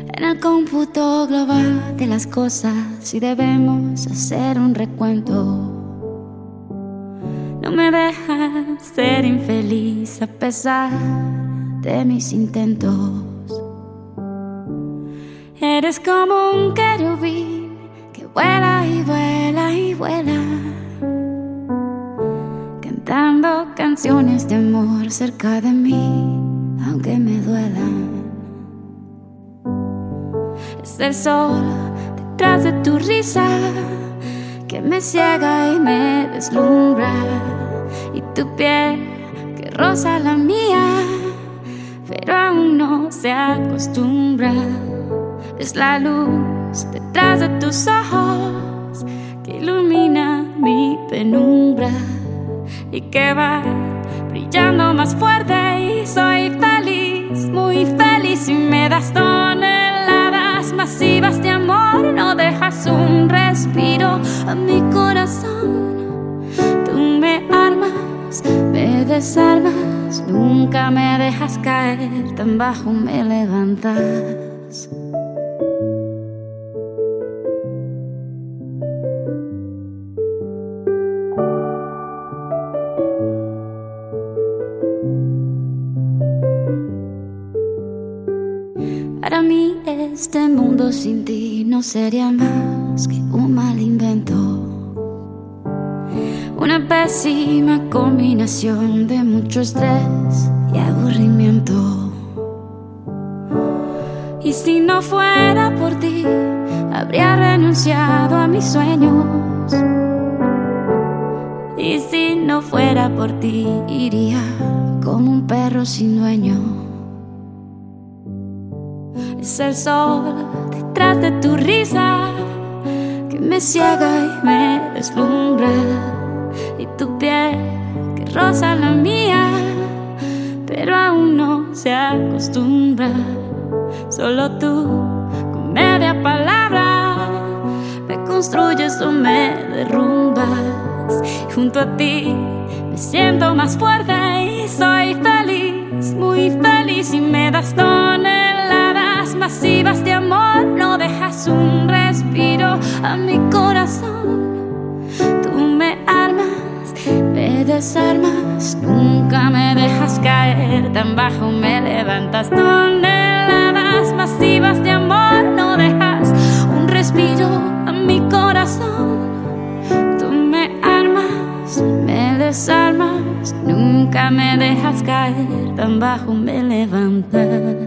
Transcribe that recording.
en el cómputo global de las cosas y debemos hacer un recuento. No me dejas ser infeliz a pesar de mis intentos. Eres como un querubín que vuela y vuela y vuela, cantando canciones de amor cerca de mí, aunque me duelan. Es el sol detrás de tu risa que me ciega y me deslumbra, y tu piel que roza la mía, pero aún no se acostumbra. Es la luz detrás de tus ojos que ilumina mi penumbra y que va brillando más fuerte, y soy feliz, muy feliz, y me das toneladas masivas de amor. No dejas un respiro a mi corazón. Tú me armas, me desarmas, nunca me dejas caer, tan bajo me levantas. Para mí este mundo sin ti no sería más que un mal invento, una pésima combinación de mucho estrés y aburrimiento. Y si no fuera por ti, habría renunciado a mis sueños. Y si no fuera por ti, iría como un perro sin dueño. Es el sol detrás de tu risa que me ciega y me deslumbra, y tu piel que roza la mía, pero aún no se acostumbra. Solo tú, con media palabra, me construyes o me derrumbas. Junto a ti me siento más fuerte y soy feliz, muy feliz, y me das toneladas masivas de amor. No dejas un respiro a mi corazón. Tú me armas, me desarmas, nunca me dejas caer, tan bajo me levantas. Toneladas masivas de amor. No dejas un respiro a mi corazón. Tú me armas, me desarmas, nunca me dejas caer, tan bajo me levantas.